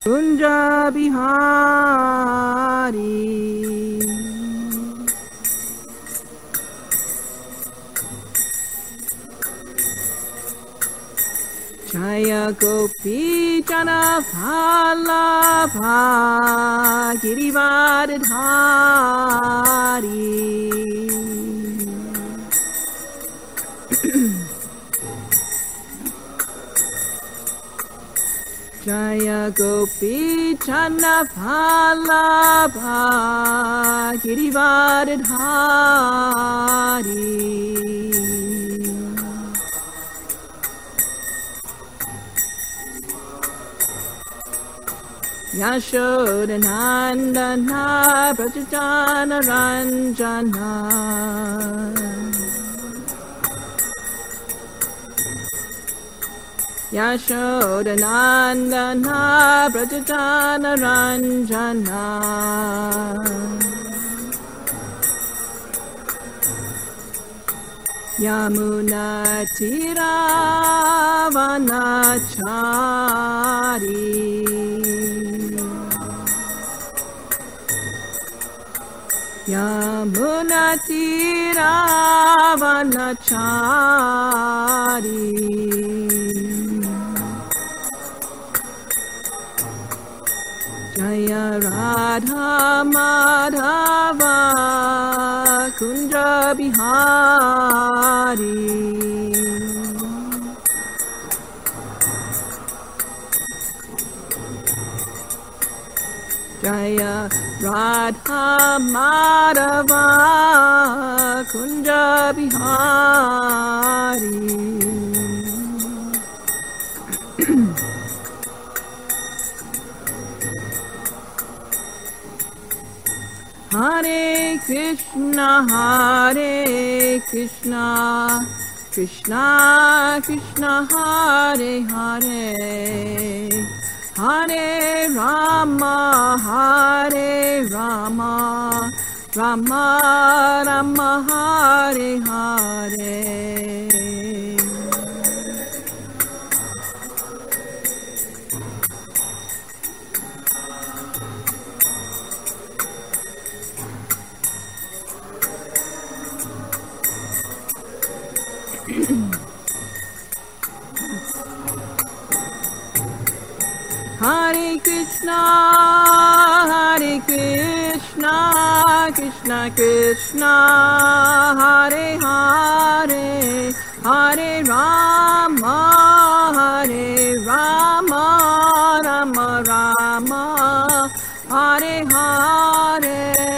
Kunja Bihari. Jaya Gopi Jana Vallabha Girivardhari. Jaya Gopi Jana Vallabha Girivardhari. Yashodanandana Prajajana Ranjana. Yashodanandana Prajajana Ranjana. Yamuna Tiravanachari. Yamuna Tiravanachari. Jaya Radha Madhava Kunja Bihari. Jaya Radha Madhava Kunja Bihari. Hare Krishna, Hare Krishna, Krishna Krishna, Hare Hare, Hare Rama, Hare Rama, Rama Rama, Hare Hare. Hare Krishna, Hare Krishna, Krishna Krishna, Hare Hare, Hare Rama, Hare Rama, Rama Rama, Hare Hare.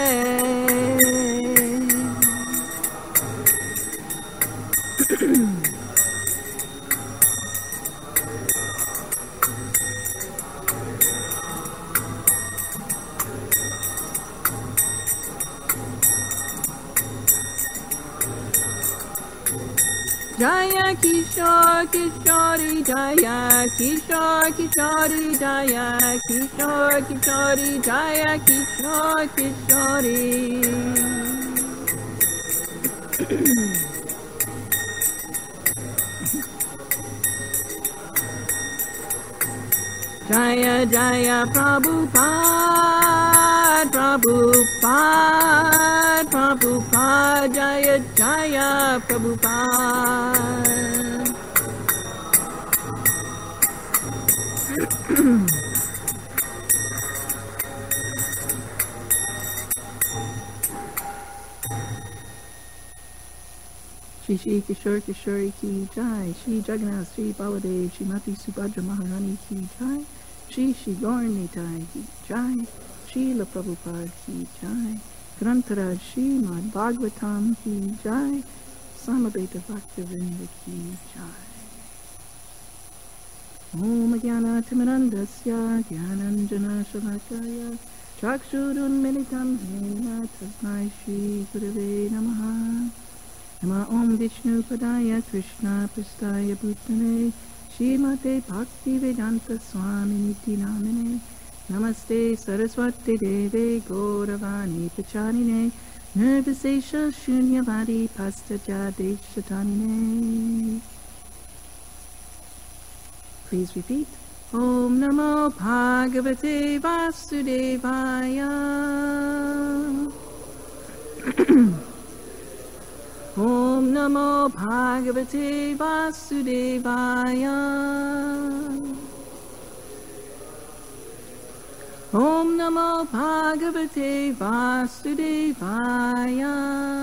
Jaya Kishore Kishori, Jaya Kishore Kishori, Jaya Kishore Kishori, Jaya Kishore Kishori. Jaya Jaya Prabhupada, Prabhupada, Prabhupada, Jaya Jaya Prabhupada. Shri Shri Kishore Kishori Ki Jai, Shri Jagannath, Shri Baladev, Shrimati Subhadra Maharani Ki Jai, Shri Shri Gaur Nitai Ki Jai, Srila Prabhupada Ki Jai, Grantaraj Srimad Bhagavatam Ki Jai, Samaveta Bhaktivinoda Ki Jai. Om Jnana Timirandasya Jnananjana Shalakaya Chakshurun Militam Hena Tasmai Shri Gurave Namaha. Nama Om Vishnu Padaya Krishna Prastaya Bhutane Srimate Bhakti Vedanta Swami Niti Namine Namaste Saraswati Deve Gauravani Pachanine Nirvisesha Shunyavadi Pastaja Deshatanine. Please repeat. Om Namo Bhagavate Vasudevaya. Om Namo Bhagavate Vasudevaya. Om Namo Bhagavate Vasudevaya.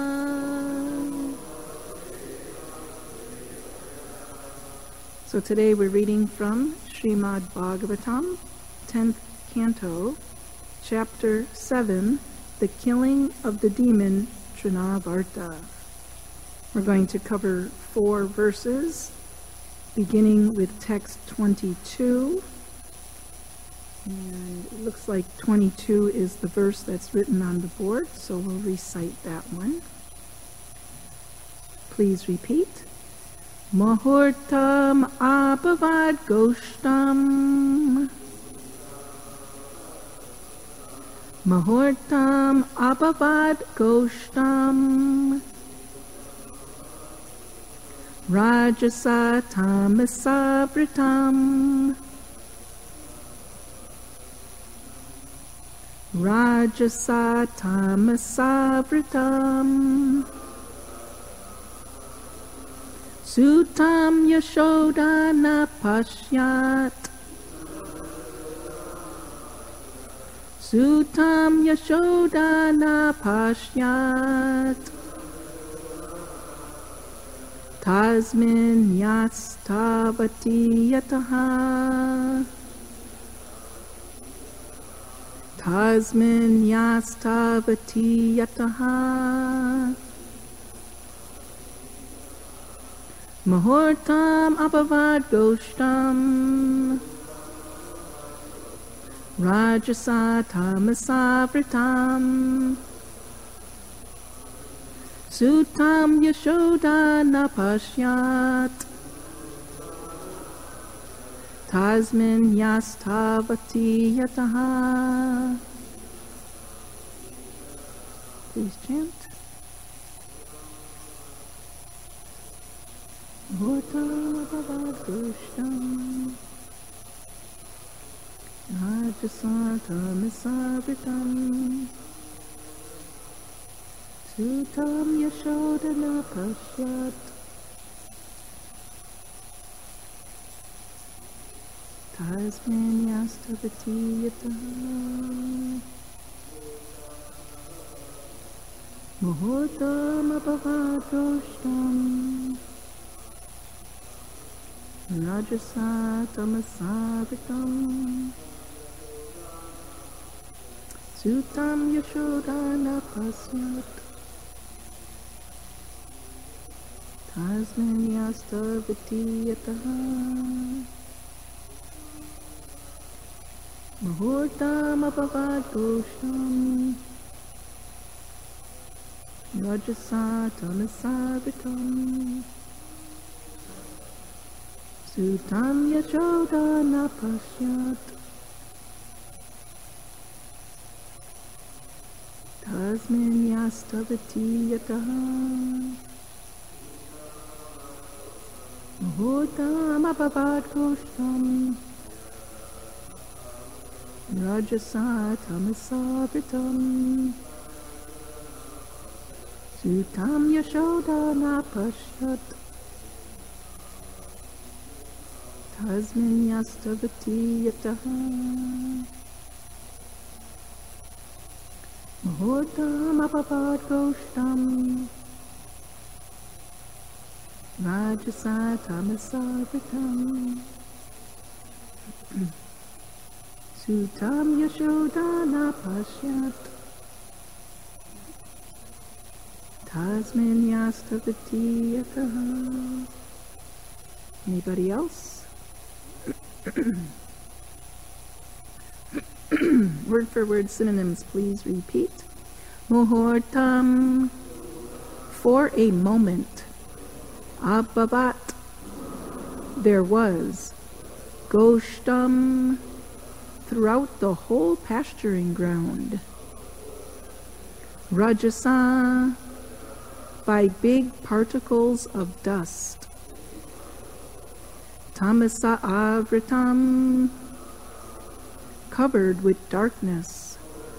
So today we're reading from Srimad Bhagavatam, 10th Canto, Chapter 7, The Killing of the Demon Trinavarta. We're going to cover 4 verses, beginning with text 22. And it looks like 22 is the verse that's written on the board, so we'll recite that one. Please repeat. Muhurtam apavad goshtam. Muhurtam apavad goshtam. Rajasa tamasavritam. Rajasa tamasavritam. Sutam Yashodana Pashyat. Sutam Yashodana Pashyat. Tasmin Yastavati Yataha. Tasmin Yastavati Yataha. Muhurtam apavad goshtam. Rajasa tamasavritam. Sutam Yashodana Pashyat. Tasmin Yastavati Yataha. Please chant. Muhurtam apavad goshtam. Rajasa tamasavritam. Sutam Yashodana Pashyat. Tasmin Yastavati Yataha. Muhurtam apavad goshtam. Rajasa tamasavritam. Sutam Yashodana Pashyat. Tasmin Yastavati Yataha. Muhurtam apavad goshtam. Rajasa tamasavritam. Sutam Yashodana Pashyat. Tasmin Yastavati Yataha. Muhurtam apavad goshtam. Rajasa tamasavritam. Sutam Yashodana Pashyat. Tasmin Yastavati Yataha. Muhurtam apavad goshtam. Rajasa tamasavritam. Sutam Yashodana Pashyat. Tasmin Yastavati Yataha. Anybody else? Word for word synonyms, please repeat. Muhurtam, for a moment. Abhavat, there was. Goshtam, throughout the whole pasturing ground. Rajasa, by big particles of dust. Tamasa avritam, covered with darkness.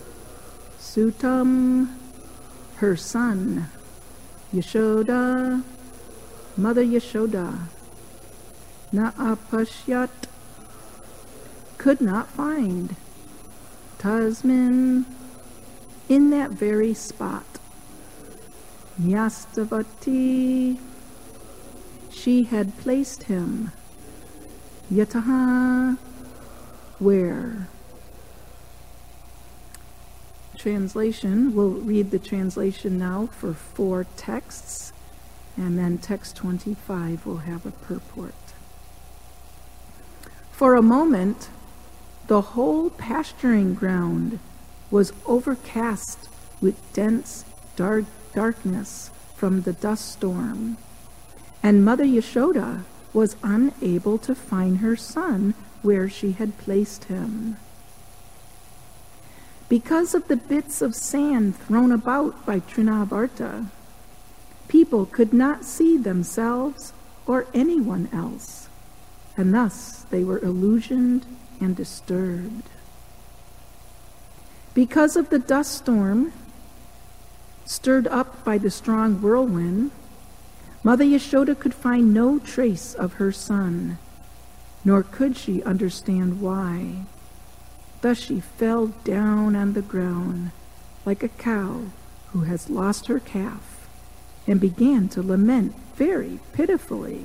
Sutam, her son. Yashoda, Mother Yashoda. Naapashyat, could not find. Tasmin, in that very spot. Nyastavati, she had placed him. Yataha, where? Translation, we'll read the translation now for 4 texts, and then text 25 will have a purport. For a moment, the whole pasturing ground was overcast with dense darkness from the dust storm, and Mother Yashoda was unable to find her son where she had placed him. Because of the bits of sand thrown about by Trinavarta, people could not see themselves or anyone else, and thus they were illusioned and disturbed. Because of the dust storm, stirred up by the strong whirlwind, Mother Yashoda could find no trace of her son, nor could she understand why. Thus she fell down on the ground like a cow who has lost her calf, and began to lament very pitifully.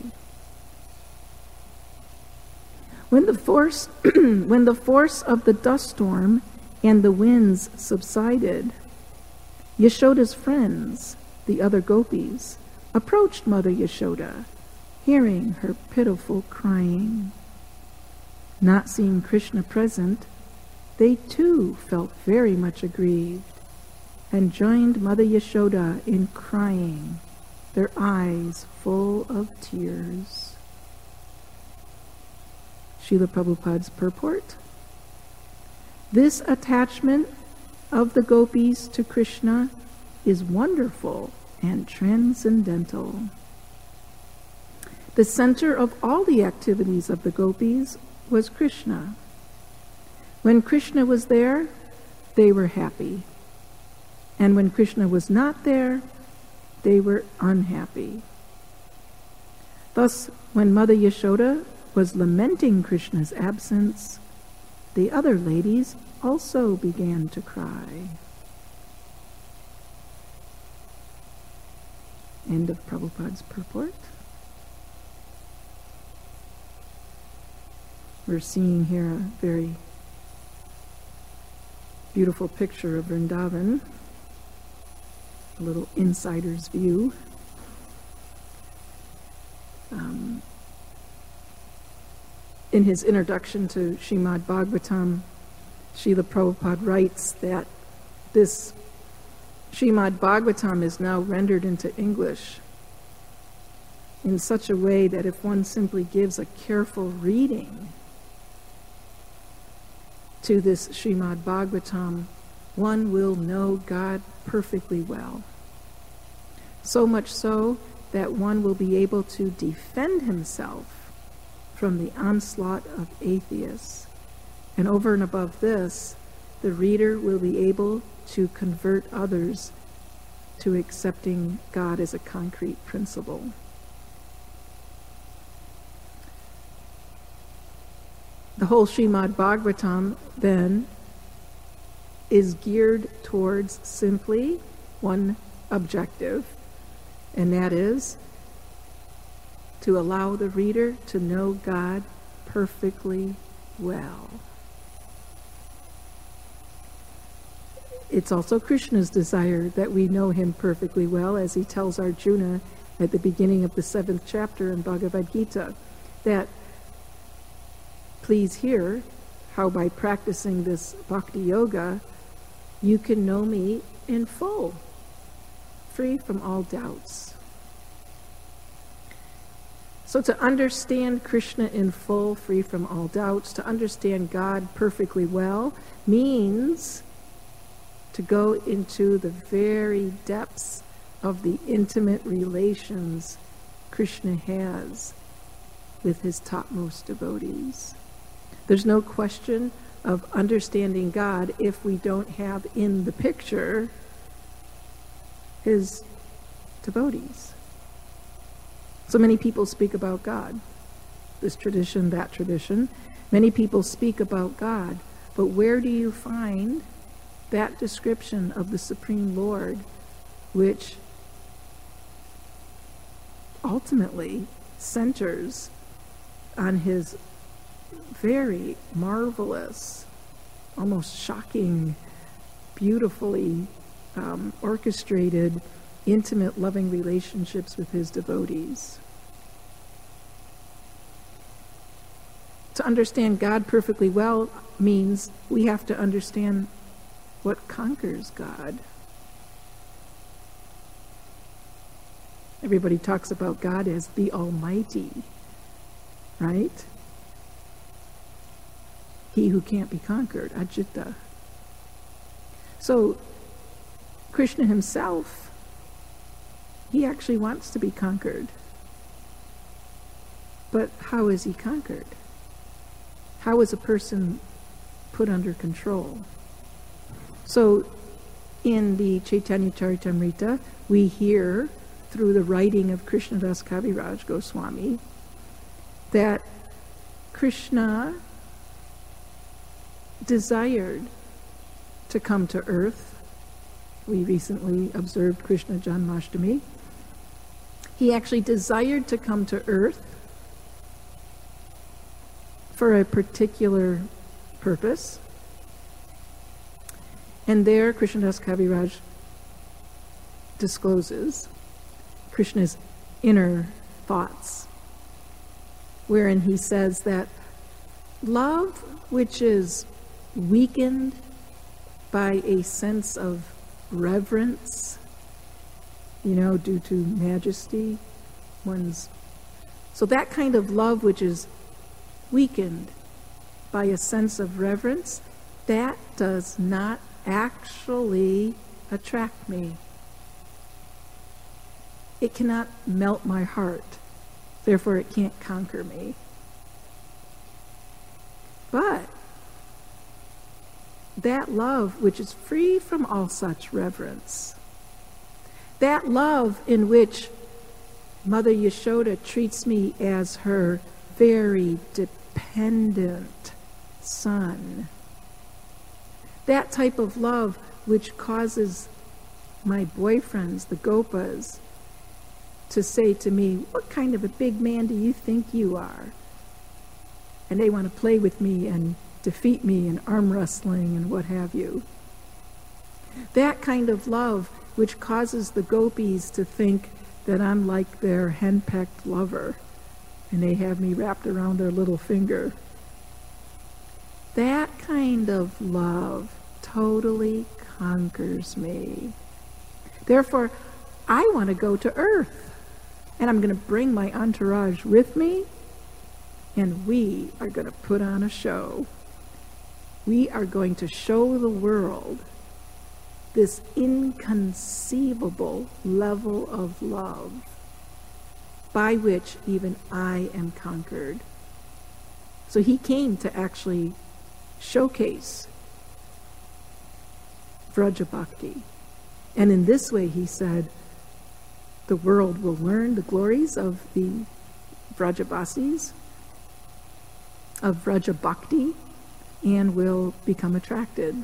When the force of the dust storm and the winds subsided, Yashoda's friends, the other gopis, approached Mother Yashoda, hearing her pitiful crying. Not seeing Krishna present, they too felt very much aggrieved, and joined Mother Yashoda in crying, their eyes full of tears. Srila Prabhupada's purport. This attachment of the gopis to Krishna is wonderful and transcendental. The center of all the activities of the gopis was Krishna. When Krishna was there, they were happy. And when Krishna was not there, they were unhappy. Thus, when Mother Yashoda was lamenting Krishna's absence, the other ladies also began to cry. End of Prabhupada's purport. We're seeing here a very beautiful picture of Vrindavan, a little insider's view. In his introduction to Srimad Bhagavatam, Srila Prabhupada writes that this Srimad Bhagavatam is now rendered into English in such a way that if one simply gives a careful reading to this Srimad Bhagavatam, one will know God perfectly well. So much so that one will be able to defend himself from the onslaught of atheists. And over and above this, the reader will be able to convert others to accepting God as a concrete principle. The whole Srimad Bhagavatam, then, is geared towards simply one objective, and that is to allow the reader to know God perfectly well. It's also Krishna's desire that we know him perfectly well, as he tells Arjuna at the beginning of the 7th chapter in Bhagavad Gita, that please hear how by practicing this bhakti yoga, you can know me in full, free from all doubts. So to understand Krishna in full, free from all doubts, to understand God perfectly well, means to go into the very depths of the intimate relations Krishna has with his topmost devotees. There's no question of understanding God if we don't have in the picture his devotees. So many people speak about God, this tradition, that tradition. Many people speak about God, but where do you find that description of the Supreme Lord, which ultimately centers on his very marvelous, almost shocking, beautifully orchestrated, intimate, loving relationships with his devotees? To understand God perfectly well means we have to understand what conquers God. Everybody talks about God as the Almighty, right? He who can't be conquered, Ajita. So, Krishna himself, he actually wants to be conquered. But how is he conquered? How is a person put under control? So, in the Chaitanya Charitamrita, we hear through the writing of Krishnadas Kaviraj Goswami that Krishna desired to come to earth. We recently observed Krishna Janmashtami. He actually desired to come to earth for a particular purpose. And there Krishnadas Kaviraj discloses Krishna's inner thoughts, wherein he says that love which is weakened by a sense of reverence, due to majesty, so that kind of love which is weakened by a sense of reverence, that does not actually attract me. It cannot melt my heart, therefore it can't conquer me. But that love which is free from all such reverence, that love in which Mother Yashoda treats me as her very dependent son, that type of love which causes my boyfriends, the Gopas, to say to me, "What kind of a big man do you think you are?" And they want to play with me and defeat me in arm wrestling and what have you. That kind of love which causes the gopis to think that I'm like their henpecked lover and they have me wrapped around their little finger. That kind of love totally conquers me. Therefore, I want to go to earth, and I'm going to bring my entourage with me, and we are going to put on a show. We are going to show the world this inconceivable level of love by which even I am conquered. So he came to actually showcase Vraja Bhakti. And in this way, he said, the world will learn the glories of the Vrajavasis, of Vraja Bhakti, and will become attracted.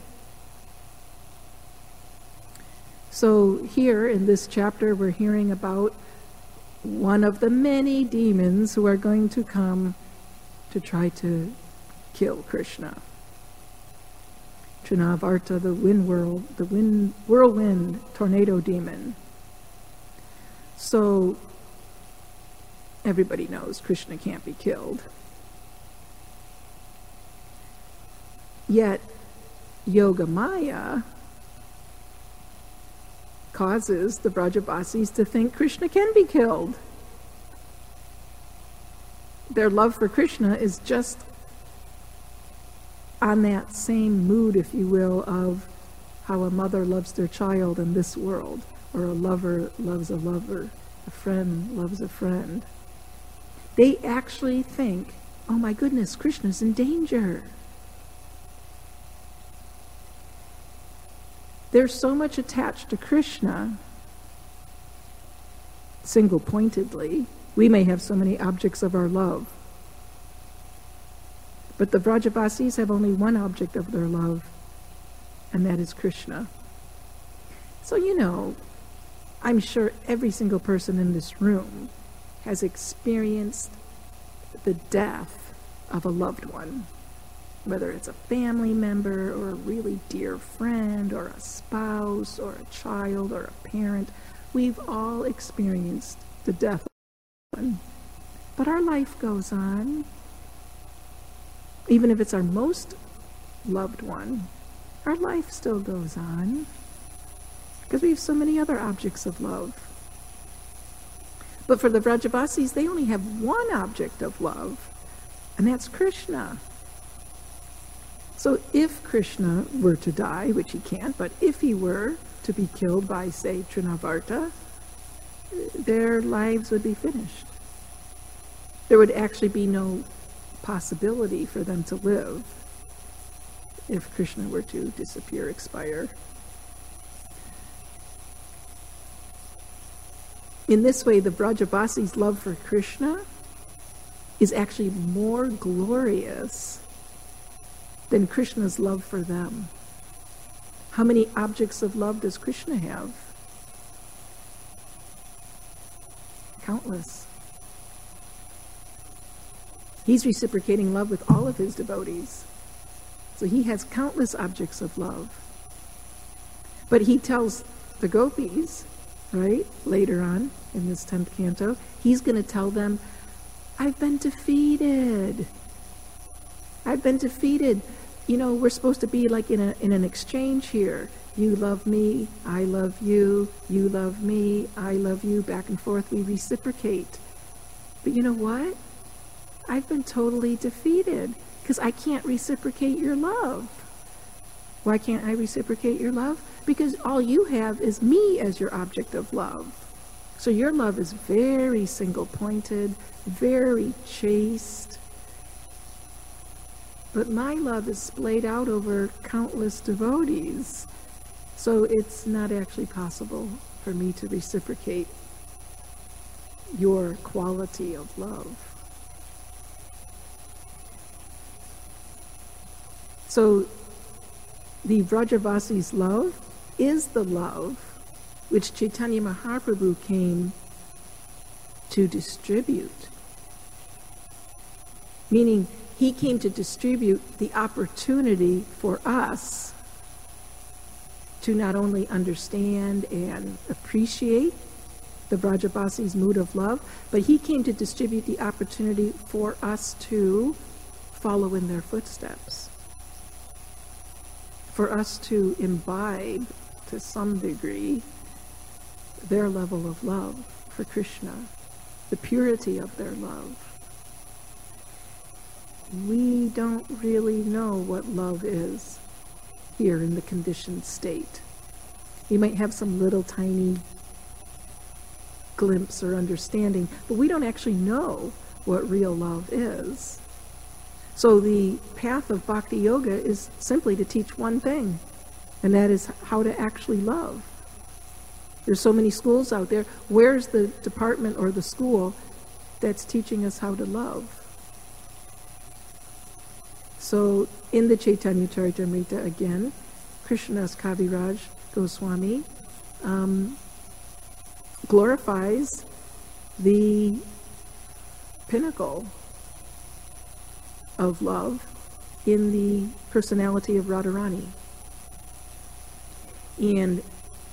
So here in this chapter, we're hearing about one of the many demons who are going to come to try to kill Krishna. Trinavarta, the whirlwind tornado demon. So everybody knows Krishna can't be killed. Yet Yoga Maya causes the Vrajavasis to think Krishna can be killed. Their love for Krishna is just on that same mood, if you will, of how a mother loves their child in this world, or a lover loves a lover, a friend loves a friend. They actually think, oh my goodness, Krishna's in danger. They're so much attached to Krishna, single-pointedly. We may have so many objects of our love. But the Vrajavasis have only one object of their love, and that is Krishna. So, you know, I'm sure every single person in this room has experienced the death of a loved one, whether it's a family member or a really dear friend or a spouse or a child or a parent. We've all experienced the death of one. But our life goes on. Even if it's our most loved one, our life still goes on because we have so many other objects of love. But for the Vrajavasis, they only have one object of love, and that's Krishna. So if Krishna were to die, which he can't, but if he were to be killed by, say, Trinavarta, their lives would be finished. There would actually be no possibility for them to live if Krishna were to disappear, expire. In this way, the Vrajavasis' love for Krishna is actually more glorious than Krishna's love for them. How many objects of love does Krishna have? Countless. He's reciprocating love with all of his devotees. So he has countless objects of love. But he tells the gopis, right, later on in this 10th canto, he's going to tell them, I've been defeated. I've been defeated. You know, we're supposed to be like in an exchange here. You love me, I love you, you love me, I love you, back and forth, we reciprocate. But you know what? I've been totally defeated because I can't reciprocate your love. Why can't I reciprocate your love? Because all you have is me as your object of love. So your love is very single-pointed, very chaste. But my love is splayed out over countless devotees. So it's not actually possible for me to reciprocate your quality of love. So the Vrajavasis' love is the love which Chaitanya Mahaprabhu came to distribute. Meaning, he came to distribute the opportunity for us to not only understand and appreciate the Vrajavasis' mood of love, but he came to distribute the opportunity for us to follow in their footsteps. For us to imbibe, to some degree, their level of love for Krishna, the purity of their love. We don't really know what love is here in the conditioned state. We might have some little tiny glimpse or understanding, but we don't actually know what real love is. So the path of Bhakti Yoga is simply to teach one thing, and that is how to actually love. There's so many schools out there. Where's the department or the school that's teaching us how to love? So in the Chaitanya Charitamrita again, Krishnadas Kaviraj Goswami glorifies the pinnacle of love in the personality of Radharani. And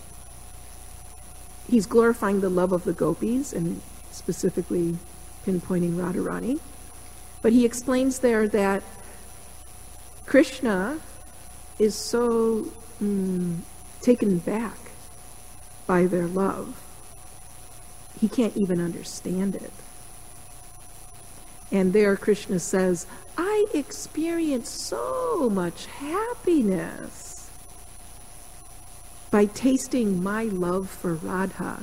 he's glorifying the love of the gopis and specifically pinpointing Radharani. But he explains there that Krishna is so taken back by their love. He can't even understand it. And there Krishna says, I experience so much happiness by tasting my love for Radha.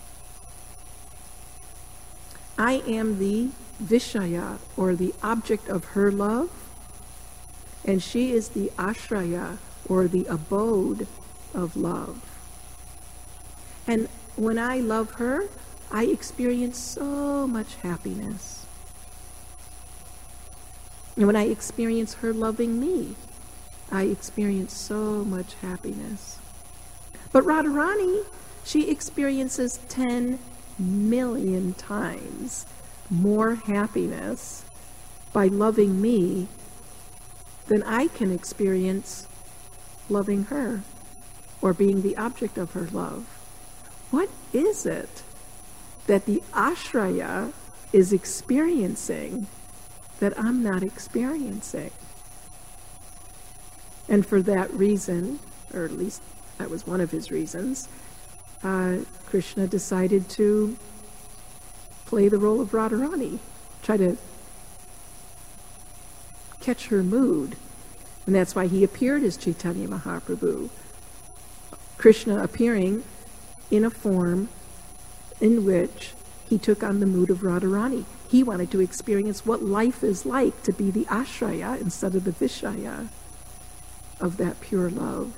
I am the Vishaya, or the object of her love, and she is the Ashraya, or the abode of love. And when I love her, I experience so much happiness. And when I experience her loving me, I experience so much happiness. But Radharani, she experiences 10 million times more happiness by loving me than I can experience loving her or being the object of her love. What is it that the Ashraya is experiencing that I'm not experiencing? And for that reason, or at least that was one of his reasons, Krishna decided to play the role of Radharani, try to catch her mood. And that's why he appeared as Chaitanya Mahaprabhu. Krishna appearing in a form in which he took on the mood of Radharani. He wanted to experience what life is like to be the Ashraya instead of the Vishaya of that pure love.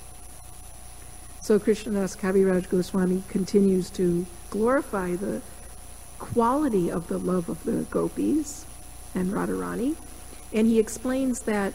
So Krishnadas Kaviraj Goswami continues to glorify the quality of the love of the gopis and Radharani, and he explains that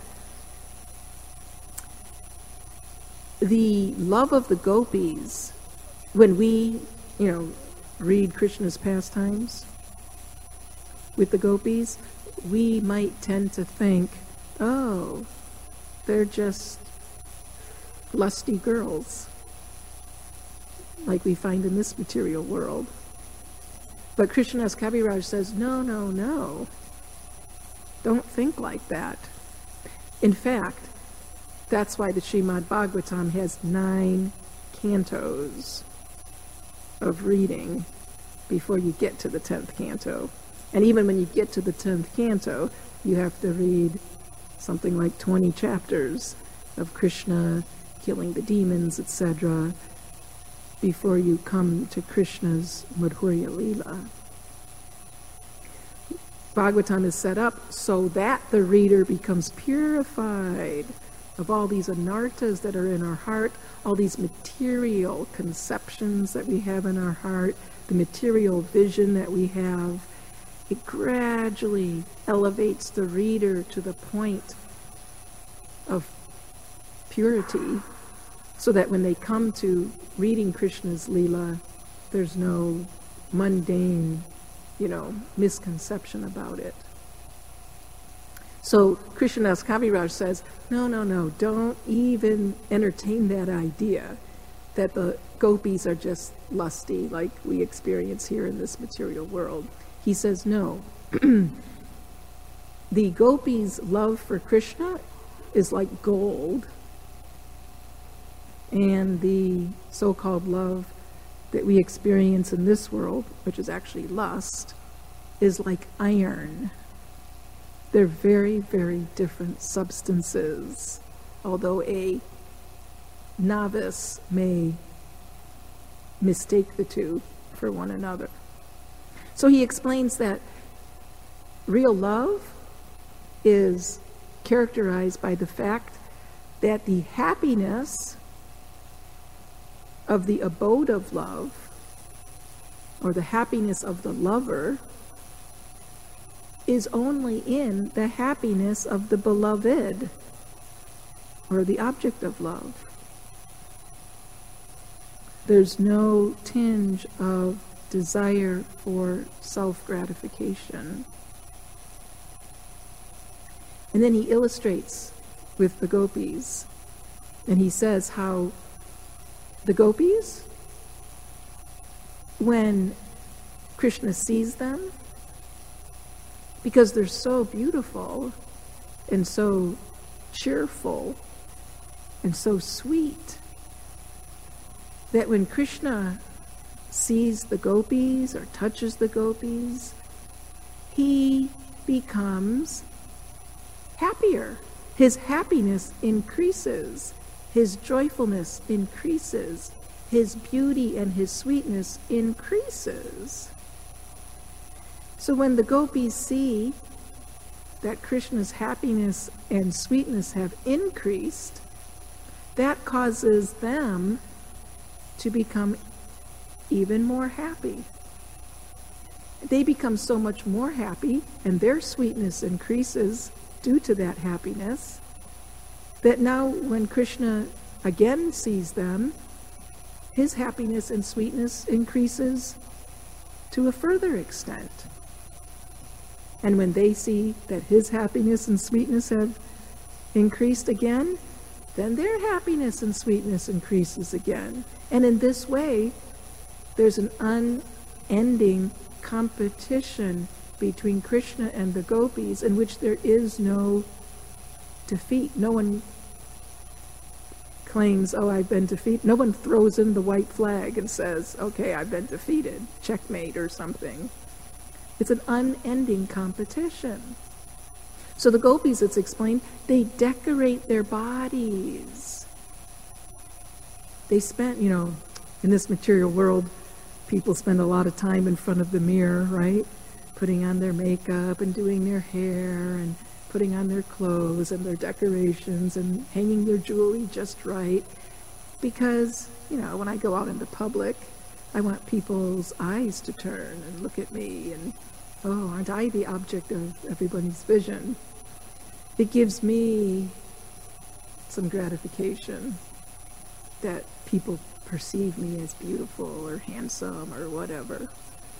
the love of the gopis, when we, read Krishna's pastimes with the gopis, we might tend to think, oh, they're just lusty girls, like we find in this material world. But Krishnadas Kaviraj says, no, don't think like that. In fact, that's why the Srimad Bhagavatam has 9 cantos of reading before you get to the 10th canto. And even when you get to the 10th canto, you have to read something like 20 chapters of Krishna killing the demons, etc., before you come to Krishna's Madhurya Leela. Bhagavatam is set up so that the reader becomes purified of all these anarthas that are in our heart, all these material conceptions that we have in our heart, the material vision that we have. It gradually elevates the reader to the point of purity, so that when they come to reading Krishna's Leela, there's no mundane, misconception about it. So Krishnadas Kaviraj says, no, don't even entertain that idea that the gopis are just lusty like we experience here in this material world. He says, no. The gopis' love for Krishna is like gold, and the so-called love that we experience in this world, which is actually lust, is like iron. They're very, very different substances, although a novice may mistake the two for one another. So he explains that real love is characterized by the fact that the happiness of the abode of love, or the happiness of the lover, is only in the happiness of the beloved, or the object of love. There's no tinge of desire for self-gratification. And then he illustrates with the gopis, and he says how the gopis, when Krishna sees them, because they're so beautiful and so cheerful and so sweet, that when Krishna sees the gopis or touches the gopis, he becomes happier. His happiness increases. His joyfulness increases. His beauty and his sweetness increases. So when the gopis see that Krishna's happiness and sweetness have increased, that causes them to become even more happy. They become so much more happy, and their sweetness increases due to that happiness, that now when Krishna again sees them, his happiness and sweetness increases to a further extent. And when they see that his happiness and sweetness have increased again, then their happiness and sweetness increases again. And in this way, there's an unending competition between Krishna and the gopis in which there is no defeat. No one claims, oh, I've been defeated. No one throws in the white flag and says, okay, I've been defeated, checkmate or something. It's an unending competition. So the gopis, it's explained, they decorate their bodies. They spent, in this material world, people spend a lot of time in front of the mirror, right? Putting on their makeup and doing their hair and putting on their clothes and their decorations and hanging their jewelry just right. Because, when I go out into public, I want people's eyes to turn and look at me and, oh, aren't I the object of everybody's vision? It gives me some gratification that people perceive me as beautiful or handsome or whatever.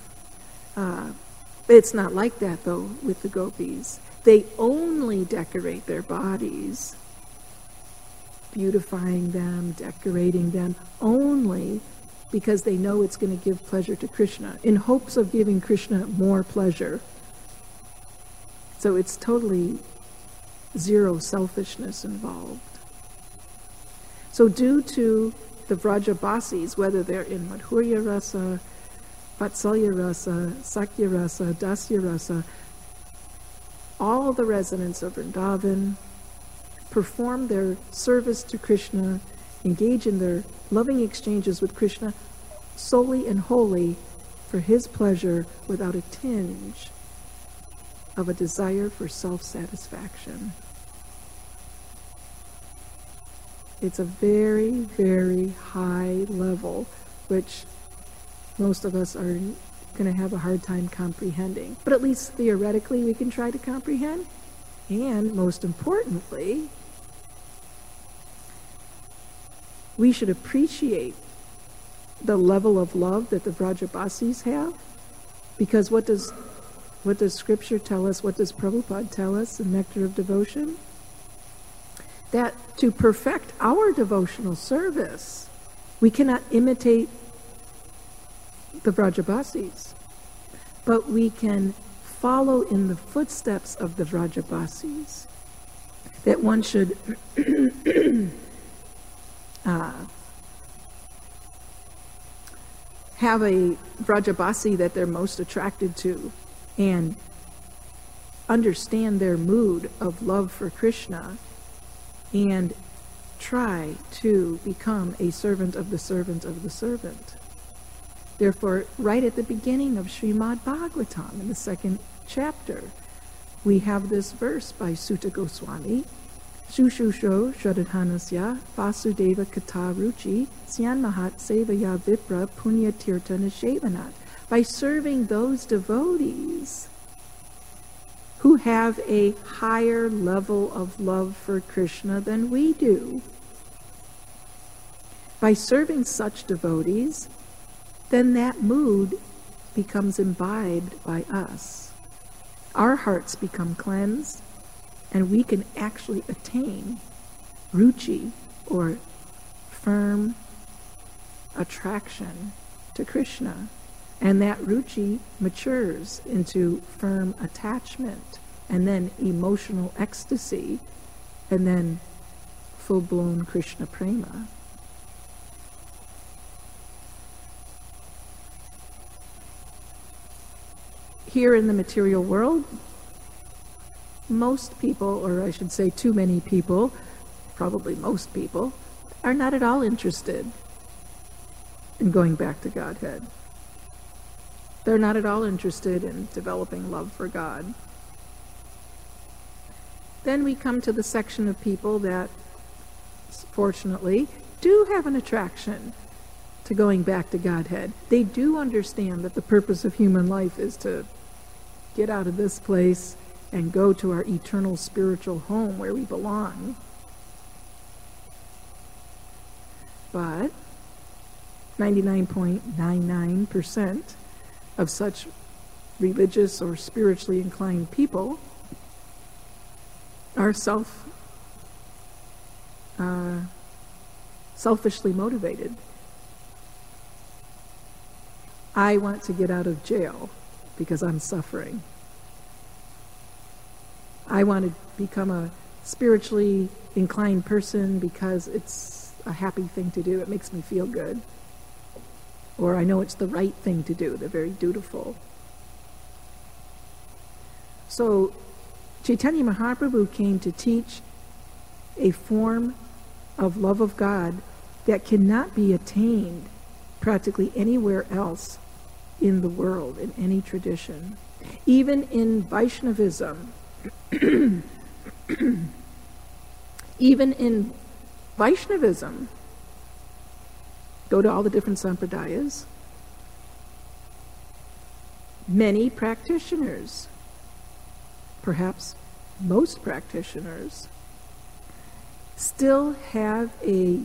It's not like that, though, with the gopis. They only decorate their bodies, beautifying them, decorating them, only because they know it's going to give pleasure to Krishna, in hopes of giving Krishna more pleasure. So it's totally zero selfishness involved. So due to the Vrajabasis, whether they're in Madhurya Rasa, Vatsalya Rasa, Sakya Rasa, Dasya Rasa, all the residents of Vrindavan perform their service to Krishna, engage in their loving exchanges with Krishna solely and wholly for his pleasure, without a tinge of a desire for self-satisfaction. It's a very, very high level, which most of us are going to have a hard time comprehending. But at least theoretically we can try to comprehend. And most importantly, we should appreciate the level of love that the Vrajabasis have, because what does Scripture tell us? What does Prabhupada tell us in Nectar of Devotion? That to perfect our devotional service, we cannot imitate the Vrajabasis, but we can follow in the footsteps of the Vrajabasis. That one should have a Vrajabasi that they're most attracted to and understand their mood of love for Krishna and try to become a servant of the servant of the servant. Therefore, right at the beginning of Srimad Bhagavatam, in the 2nd chapter, we have this verse by Sutta Goswami, Shushusho Shradhanasya Vasudeva Kata Ruchi Syan Mahat Sevaya Vipra Punya Tirtha Nishevanat. By serving those devotees who have a higher level of love for Krishna than we do. By serving such devotees, then that mood becomes imbibed by us. Our hearts become cleansed, and we can actually attain ruchi, or firm attraction to Krishna. And that ruchi matures into firm attachment, and then emotional ecstasy, and then full-blown Krishna prema. Here in the material world, most people, or I should say too many people, probably most people, are not at all interested in going back to Godhead. They're not at all interested in developing love for God. Then we come to the section of people that fortunately, do have an attraction to going back to Godhead. They do understand that the purpose of human life is to get out of this place and go to our eternal spiritual home where we belong. But 99.99% of such religious or spiritually inclined people are selfishly motivated. I want to get out of jail because I'm suffering. I want to become a spiritually inclined person because it's a happy thing to do. It makes me feel good. Or I know it's the right thing to do. They're very dutiful. So Chaitanya Mahaprabhu came to teach a form of love of God that cannot be attained practically anywhere else in the world, in any tradition. Even in Vaishnavism, go to all the different sampradayas, many practitioners, perhaps most practitioners, still have a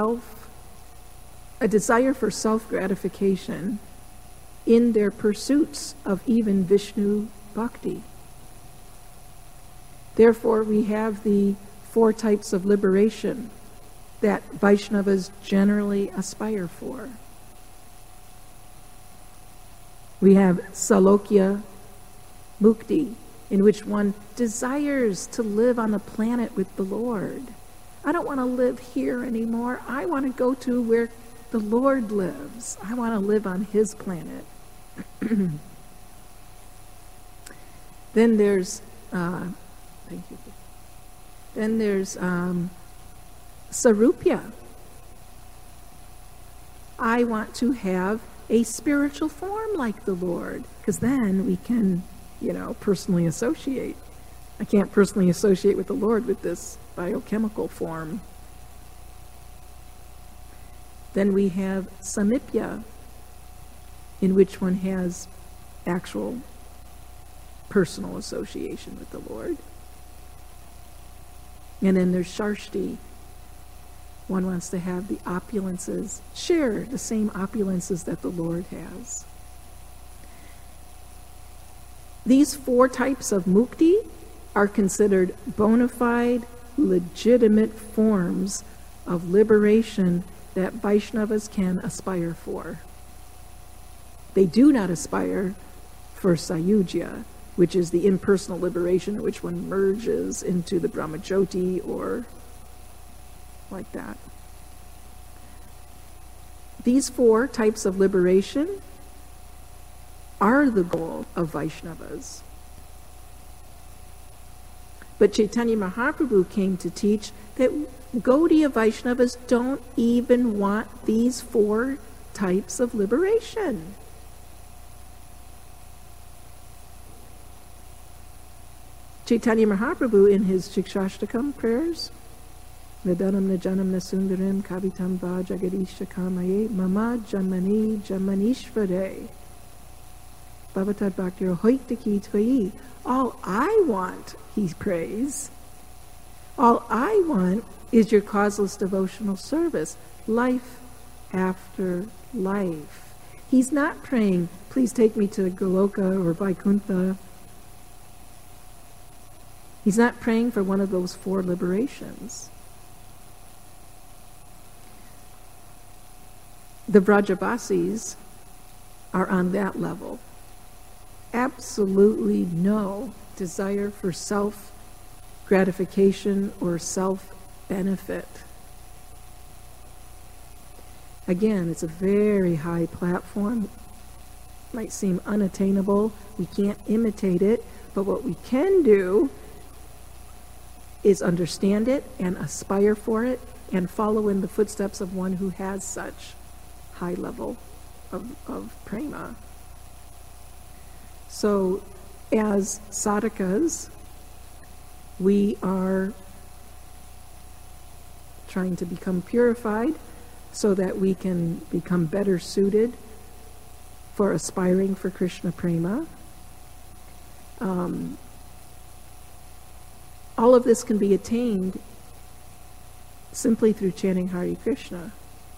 desire for self-gratification in their pursuits of even Vishnu Bhakti. Therefore, we have the 4 types of liberation that Vaishnavas generally aspire for. We have Salokya Mukti, in which one desires to live on the planet with the Lord. I don't want to live here anymore. I want to go to where the Lord lives. I want to live on His planet. Then there's Sarupya. I want to have a spiritual form like the Lord, because then we can, personally associate. I can't personally associate with the Lord with this biochemical form. Then we have Samipya, in which one has actual personal association with the Lord. And then there's Sharshti. One wants to have the opulences, share the same opulences that the Lord has. These 4 types of mukti are considered bona fide, legitimate forms of liberation that Vaishnavas can aspire for. They do not aspire for Sayujya, which is the impersonal liberation in which one merges into the Brahmajyoti or like that. These 4 types of liberation are the goal of Vaishnavas. But Chaitanya Mahaprabhu came to teach that Gaudiya Vaishnavas don't even want these 4 types of liberation. Chaitanya Mahaprabhu, in his Shikshashtakam prayers, Nidanam Najanam Nasundarim Kavitam Va Jagadeesha Kamaye Mama Janmani Janmanishvare Bhavatad Bhaktir Hoitaki Tvayi. All I want, he prays, all I want is your causeless devotional service, life after life. He's not praying, please take me to Goloka or Vaikuntha. He's not praying for one of those 4 liberations. The Vrajavasis are on that level. Absolutely no desire for self-gratification or self-benefit. Again, it's a very high platform. Might seem unattainable. We can't imitate it, but what we can do is understand it and aspire for it and follow in the footsteps of one who has such high level of prema. So as sadhakas, we are trying to become purified so that we can become better suited for aspiring for Krishna prema. All of this can be attained simply through chanting Hare Krishna.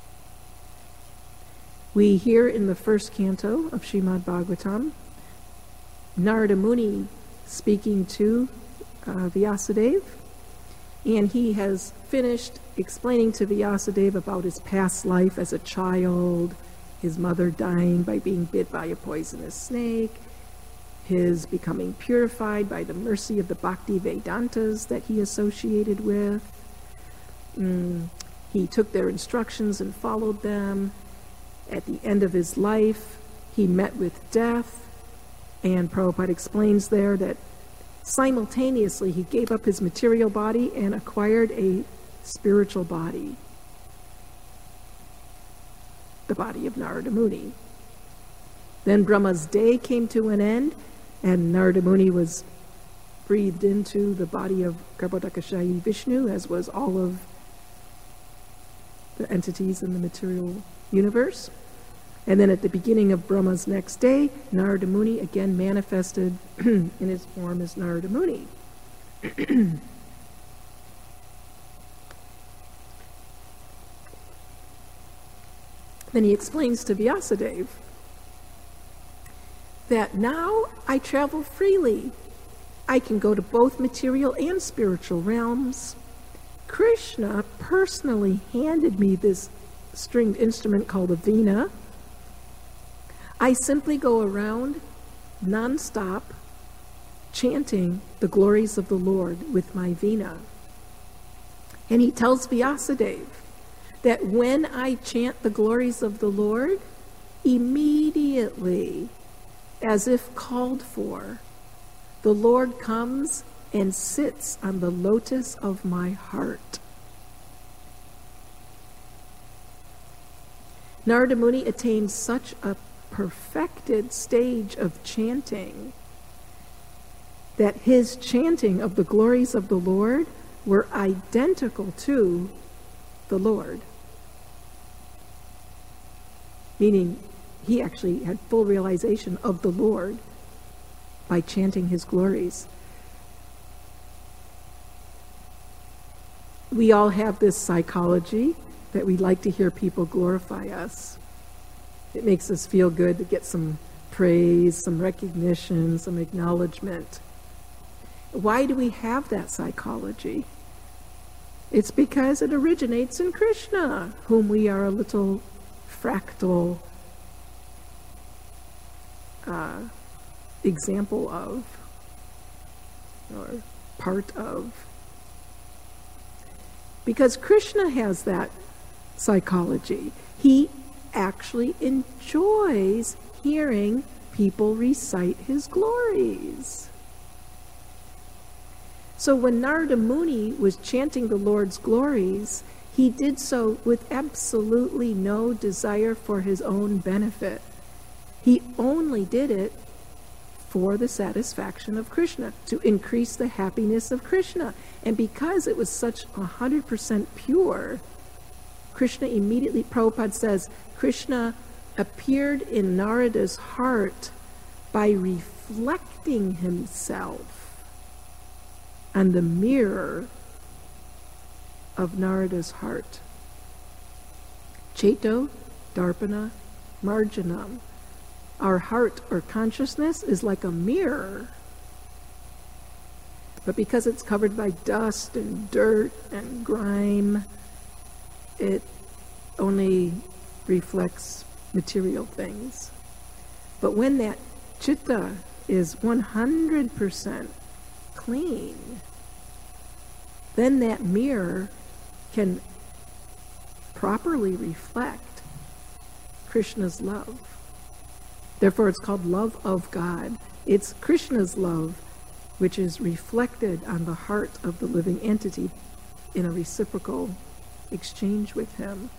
We hear in the first canto of Srimad Bhagavatam, Narada Muni speaking to Vyasadeva, and he has finished explaining to Vyasadeva about his past life as a child, his mother dying by being bit by a poisonous snake, his becoming purified by the mercy of the Bhakti Vedantas that he associated with. He took their instructions and followed them. At the end of his life, he met with death, and Prabhupada explains there that simultaneously he gave up his material body and acquired a spiritual body, the body of Narada Muni. Then Brahma's day came to an end, and Narada Muni was breathed into the body of Garbhodakashayi Vishnu, as was all of the entities in the material universe. And then at the beginning of Brahma's next day, Narada Muni again manifested in his form as Narada Muni. Then he explains to Vyasadeva that now I travel freely. I can go to both material and spiritual realms. Krishna personally handed me this stringed instrument called a veena. I simply go around non-stop chanting the glories of the Lord with my veena. And he tells Vyasadeva that when I chant the glories of the Lord, immediately, as if called for, the Lord comes and sits on the lotus of my heart. Narada Muni attained such a perfected stage of chanting that his chanting of the glories of the Lord were identical to the Lord. Meaning, he actually had full realization of the Lord by chanting his glories. We all have this psychology that we like to hear people glorify us. It makes us feel good to get some praise, some recognition, some acknowledgement. Why do we have that psychology? It's because it originates in Krishna, whom we are a little fractal example of, or part of. Because Krishna has that psychology. He actually enjoys hearing people recite his glories. So when Narada Muni was chanting the Lord's glories, he did so with absolutely no desire for his own benefit. He only did it for the satisfaction of Krishna, to increase the happiness of Krishna. And because it was such 100% pure, Krishna immediately, Prabhupada says, Krishna appeared in Narada's heart by reflecting himself on the mirror of Narada's heart. Cheto, Darpana, Marjanam. Our heart or consciousness is like a mirror. But because it's covered by dust and dirt and grime, it only reflects material things. But when that chitta is 100% clean, then that mirror can properly reflect Krishna's love. Therefore, it's called love of God. It's Krishna's love, which is reflected on the heart of the living entity in a reciprocal exchange with him.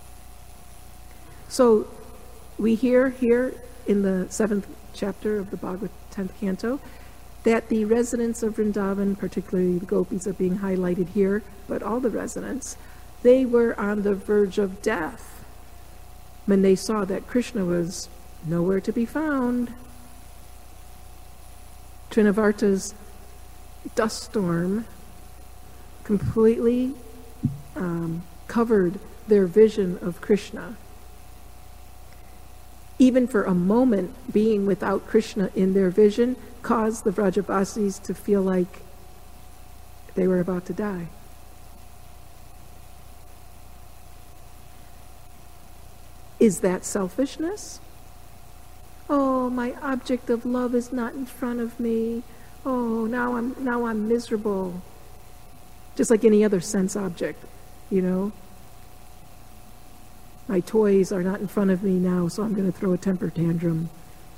So we hear here in the 7th chapter of the Bhagavad 10th canto that the residents of Vrindavan, particularly the gopis, are being highlighted here, but all the residents, They were on the verge of death when they saw that Krishna was nowhere to be found. Trinavarta's dust storm completely covered their vision of Krishna. Even for a moment, being without Krishna in their vision caused the Vrajabasis to feel like they were about to die. Is that selfishness? Oh, my object of love is not in front of me. Oh, now I'm miserable. Just like any other sense object, you know. My toys are not in front of me now, so I'm going to throw a temper tantrum.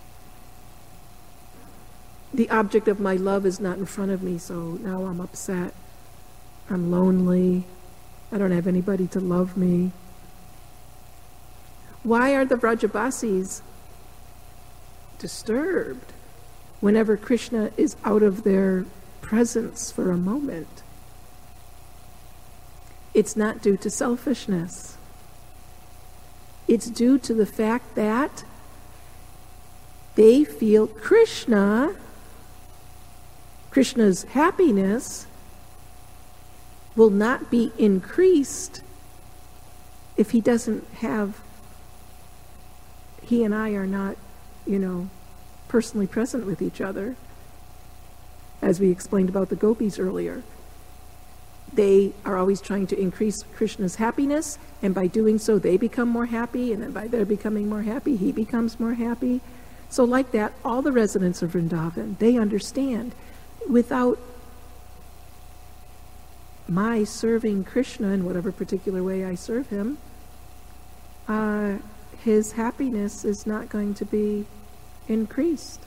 The object of my love is not in front of me, so now I'm upset. I'm lonely. I don't have anybody to love me. Why are the Vrajabasis disturbed whenever Krishna is out of their presence for a moment? It's not due to selfishness. It's due to the fact that they feel Krishna's happiness will not be increased if he and I are not, personally present with each other, as we explained about the gopis earlier. They are always trying to increase Krishna's happiness, and by doing so, they become more happy, and then by their becoming more happy, he becomes more happy. So like that, all the residents of Vrindavan, they understand, without my serving Krishna in whatever particular way I serve him, his happiness is not going to be increased.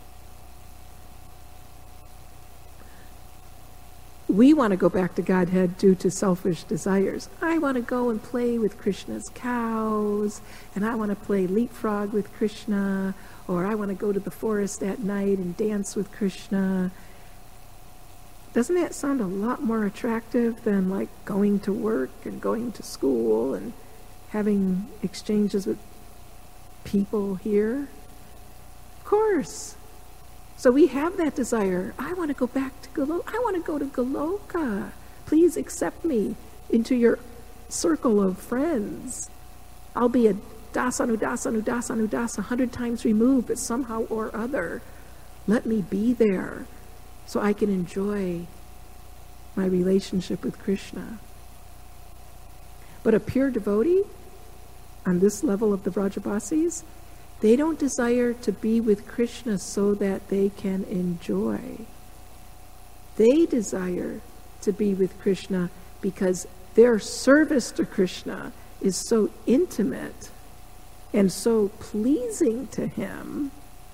We want to go back to Godhead due to selfish desires. I want to go and play with Krishna's cows, and I want to play leapfrog with Krishna, or I want to go to the forest at night and dance with Krishna. Doesn't that sound a lot more attractive than like going to work and going to school and having exchanges with people here? Of course. So we have that desire. I want to go back to Goloka. I want to go to Goloka. Please accept me into your circle of friends. I'll be a dasa 100 times removed, but somehow or other, let me be there so I can enjoy my relationship with Krishna. But a pure devotee, on this level of the Vrajabasis, they don't desire to be with Krishna so that they can enjoy. They desire to be with Krishna because their service to Krishna is so intimate and so pleasing to him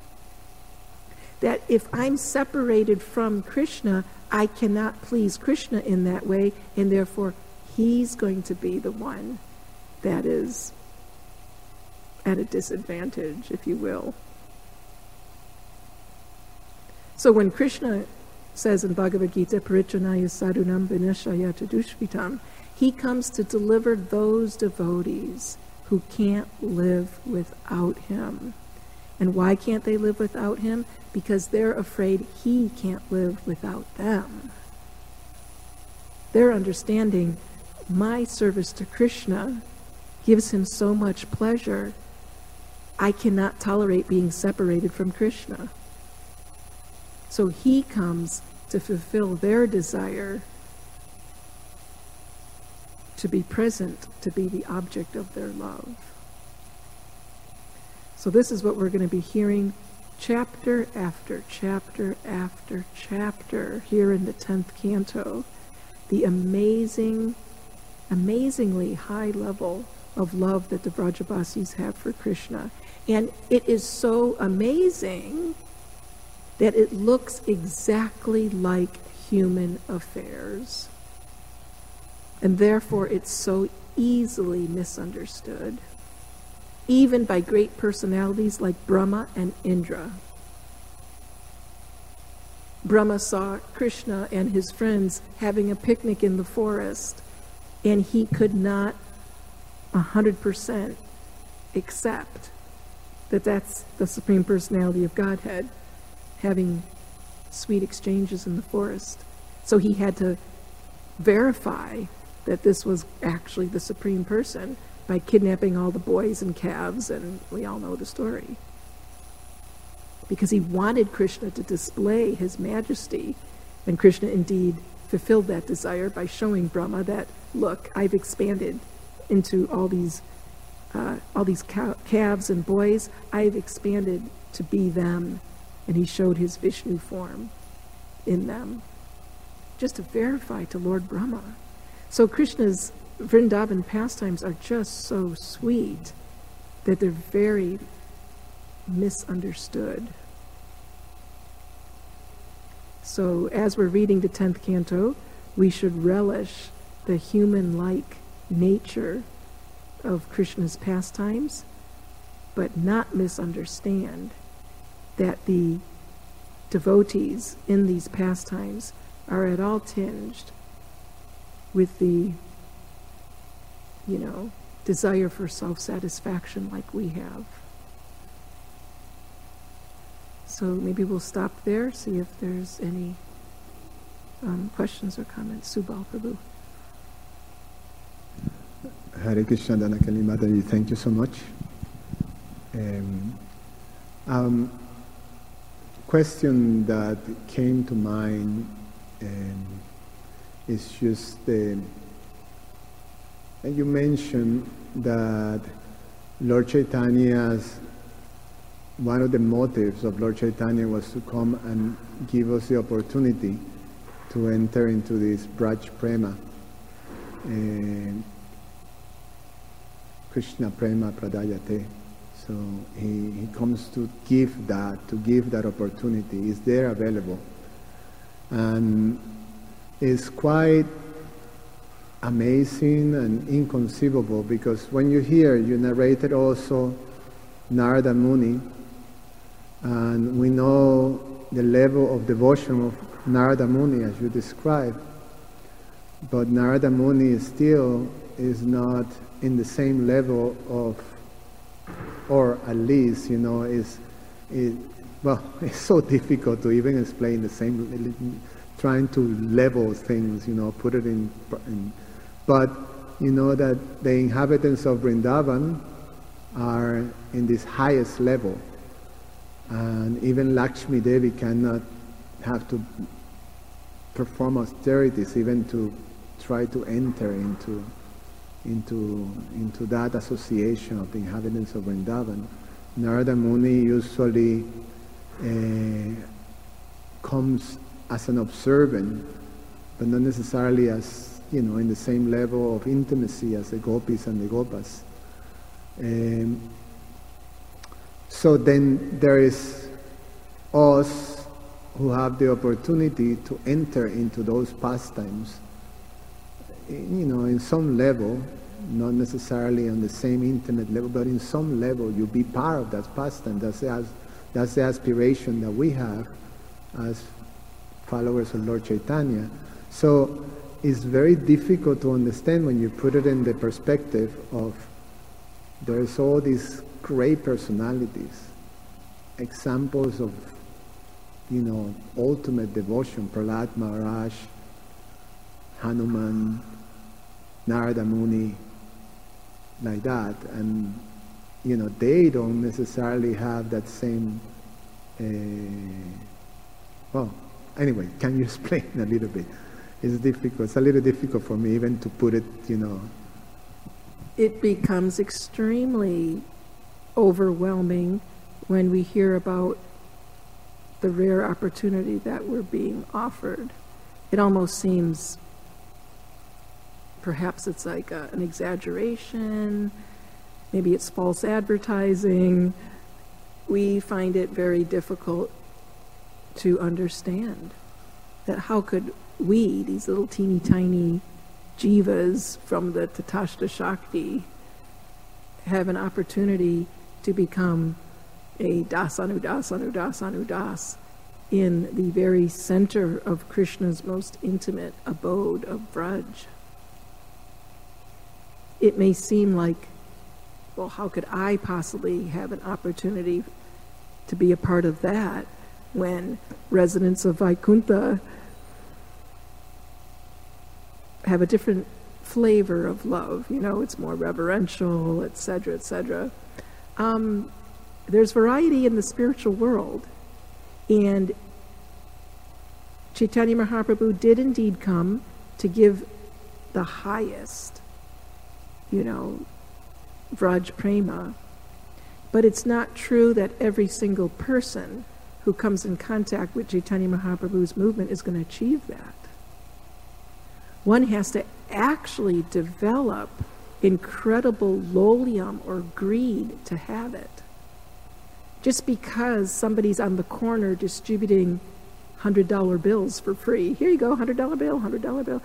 that if I'm separated from Krishna, I cannot please Krishna in that way, and therefore he's going to be the one that is at a disadvantage, if you will. So when Krishna says in Bhagavad Gita, Parichanaya sadhunam vinashaya chadushvitam, he comes to deliver those devotees who can't live without him. And why can't they live without him? Because they're afraid he can't live without them. They're understanding my service to Krishna gives him so much pleasure, I cannot tolerate being separated from Krishna. So he comes to fulfill their desire to be present, to be the object of their love. So this is what we're going to be hearing chapter after chapter after chapter here in the 10th canto. The amazingly high level of love that the Vrajabasis have for Krishna. And it is so amazing that it looks exactly like human affairs. And therefore it's so easily misunderstood, even by great personalities like Brahma and Indra. Brahma saw Krishna and his friends having a picnic in the forest, And he could not 100% accept that that's the Supreme Personality of Godhead having sweet exchanges in the forest. So he had to verify that this was actually the Supreme Person by kidnapping all the boys and calves, and we all know the story. Because he wanted Krishna to display his majesty, and Krishna indeed fulfilled that desire by showing Brahma that, look, I've expanded into all these calves and boys. I've expanded to be them, and he showed his Vishnu form in them, just to verify to Lord Brahma. So Krishna's Vrindavan pastimes are just so sweet that they're very misunderstood. So as we're reading the 10th canto, we should relish the human-like nature of Krishna's pastimes, but not misunderstand that the devotees in these pastimes are at all tinged with the, desire for self-satisfaction like we have. So maybe we'll stop there, see if there's any questions or comments. Subal Prabhu. Hare Krishna, Dhanakali Mataji, thank you so much. Question that came to mind is just you mentioned that Lord Chaitanya's, one of the motives of Lord Chaitanya was to come and give us the opportunity to enter into this Braj Prema, Krishna Prema Pradayate. So he comes to give that opportunity. It's there available. And it's quite amazing and inconceivable, because when you narrated also Narada Muni, and we know the level of devotion of Narada Muni as you described, but Narada Muni still is not in the same level of, or at least, it's so difficult to even explain the same, trying to level things, put it in, but that the inhabitants of Vrindavan are in this highest level, and even Lakshmi Devi cannot have to perform austerities even to try to enter into that association of the inhabitants of Vrindavan. Narada Muni usually comes as an observant, but not necessarily as, in the same level of intimacy as the gopis and the gopas. So then there is us who have the opportunity to enter into those pastimes, in some level, not necessarily on the same intimate level, but in some level you be part of that pastime. That's the aspiration that we have as followers of Lord Chaitanya. So it's very difficult to understand when you put it in the perspective of there's all these great personalities, examples of ultimate devotion, Prahlad Maharaj, Hanuman, Narada Muni, like that, and they don't necessarily have that same anyway, can you explain a little bit? It's difficult. It's a little difficult for me even to put it, It becomes extremely overwhelming when we hear about the rare opportunity that we're being offered. It almost seems, perhaps it's like an exaggeration, maybe it's false advertising. We find it very difficult to understand that how could we, these little teeny tiny jivas from the Tatashta Shakti, have an opportunity to become a das in the very center of Krishna's most intimate abode of Braj. it may seem like, well, how could I possibly have an opportunity to be a part of that when residents of Vaikuntha have a different flavor of love? It's more reverential, etc., etc. There's variety in the spiritual world, and Chaitanya Mahaprabhu did indeed come to give the highest, Vraj Prema. But it's not true that every single person who comes in contact with Chaitanya Mahaprabhu's movement is going to achieve that. One has to actually develop incredible lolium or greed to have it. Just because somebody's on the corner distributing $100 bills for free. Here you go, $100 bill, $100 bill.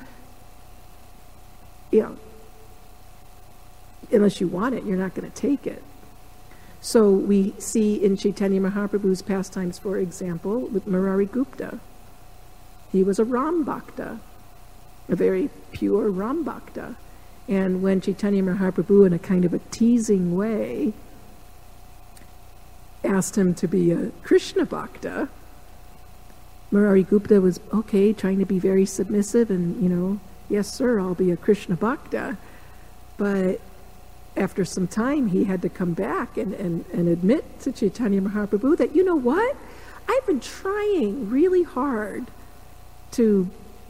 Unless you want it, you're not going to take it. So we see in Chaitanya Mahaprabhu's pastimes, for example, with Murari Gupta. He was a Ram Bhakta, a very pure Ram Bhakta. And when Chaitanya Mahaprabhu, in a kind of a teasing way, asked him to be a Krishna Bhakta, Murari Gupta was okay, trying to be very submissive and, yes, sir, I'll be a Krishna Bhakta. But after some time, he had to come back and admit to Chaitanya Mahaprabhu that, what? I've been trying really hard to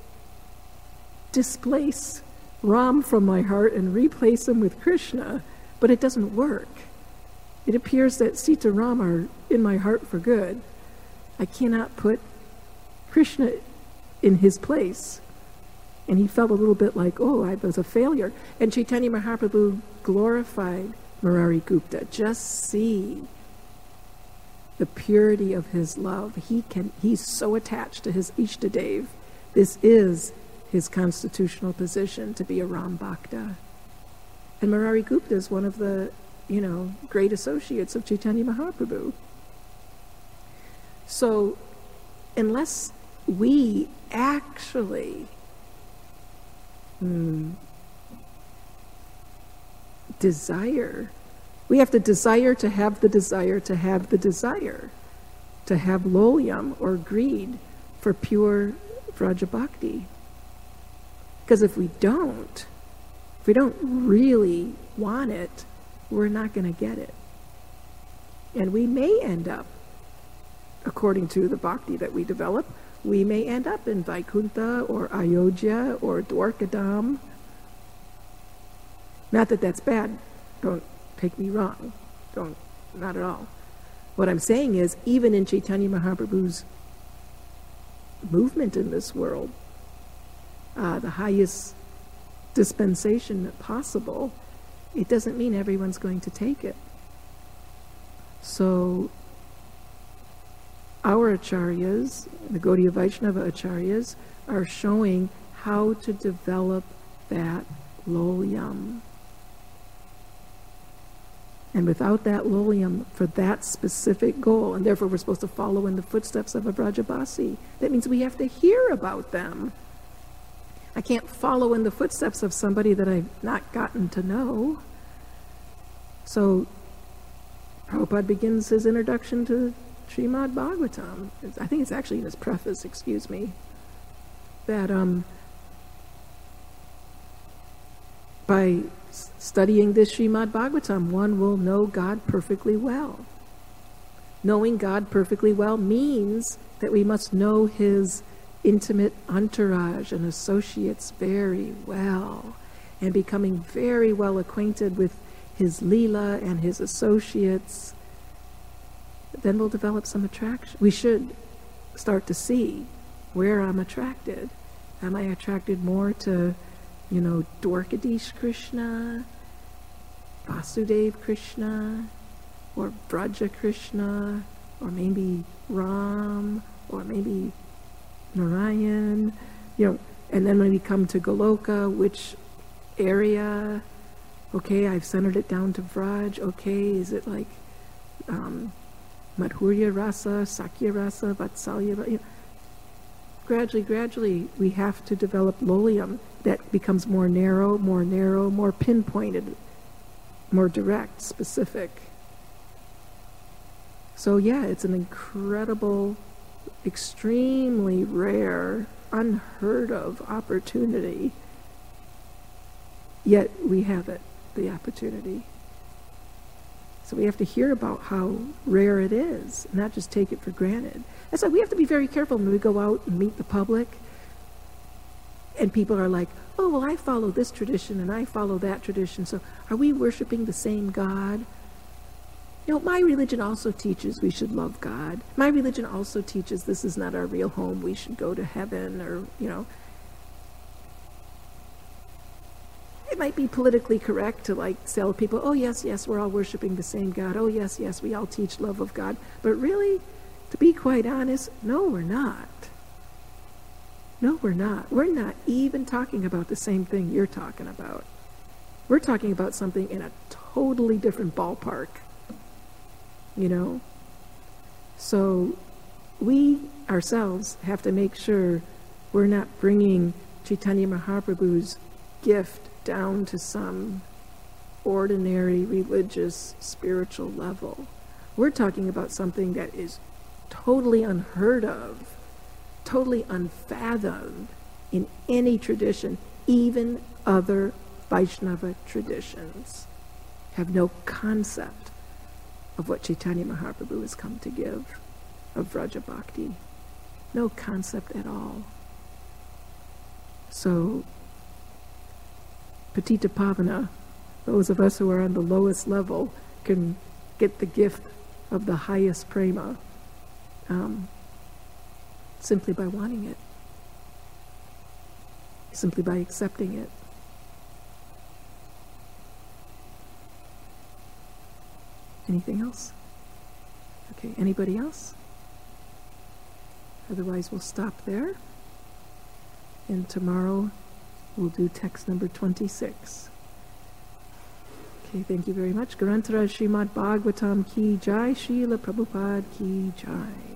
displace Ram from my heart and replace him with Krishna, but it doesn't work. It appears that Sita Ram are in my heart for good. I cannot put Krishna in his place. And he felt a little bit like, I was a failure. And Chaitanya Mahaprabhu glorified Murari Gupta. Just see the purity of his love. He's so attached to his Ishtadev. This is his constitutional position, to be a Ram Bhakta. And Murari Gupta is one of the, great associates of Chaitanya Mahaprabhu. So, unless we actually desire, we have to desire to have the desire to have the desire, to have lolium or greed for pure Vraja Bhakti. Because if we don't really want it, we're not going to get it. And we may end up, according to the bhakti that we develop, we may end up in Vaikuntha or Ayodhya or Dwarkadam. Not that that's bad. Don't take me wrong. Not at all. What I'm saying is, even in Chaitanya Mahaprabhu's movement in this world, the highest dispensation possible, it doesn't mean everyone's going to take it. So our acharyas, the Gaudiya Vaishnava acharyas, are showing how to develop that lolyam. And without that lolyam for that specific goal, and therefore we're supposed to follow in the footsteps of a Vrajabasi, that means we have to hear about them. I can't follow in the footsteps of somebody that I've not gotten to know. So Prabhupada begins his introduction to Srimad Bhagavatam. I think it's actually in his preface, that by studying this Srimad Bhagavatam, one will know God perfectly well. Knowing God perfectly well means that we must know his intimate entourage and associates very well, and becoming very well acquainted with his Leela and his associates, then we'll develop some attraction. We should start to see where I'm attracted. Am I attracted more to, Dwarkadish Krishna, Vasudev Krishna, or Vraja Krishna, or maybe Ram, or maybe Narayan, and then when we come to Goloka, which area? Okay, I've centered it down to Vraj. Okay, is it like Madhurya Rasa, Sakya Rasa, Vatsalya? Gradually, we have to develop lolyam. that becomes more narrow, more pinpointed, more direct, specific. So yeah, it's an incredible, extremely rare, unheard of opportunity. Yet we have it, the opportunity. So we have to hear about how rare it is, not just take it for granted. That's why we have to be very careful when we go out and meet the public. And people are like, oh, well, I follow this tradition and I follow that tradition. So are we worshiping the same God? You know, my religion also teaches we should love God. My religion also teaches this is not our real home. We should go to heaven, or, you know. It might be politically correct to like tell people, oh, yes, yes, we're all worshiping the same God. Oh, yes, yes, we all teach love of God. But really, to be quite honest, no, we're not. No, we're not. We're not even talking about the same thing you're talking about. We're talking about something in a totally different ballpark, you know? So we ourselves have to make sure we're not bringing Chaitanya Mahaprabhu's gift down to some ordinary religious, spiritual level. We're talking about something that is totally unheard of, totally unfathomed in any tradition. Even other Vaishnava traditions have no concept of what Chaitanya Mahaprabhu has come to give of Vraja Bhakti. No concept at all. So, Patita Pavana, those of us who are on the lowest level, can get the gift of the highest prema simply by wanting it, simply by accepting it. Anything else? Okay, anybody else? Otherwise, we'll stop there. And tomorrow, we'll do text number 26. Okay, thank you very much. Garantaraj Srimad Bhagavatam ki jai, Srila Prabhupada ki jai.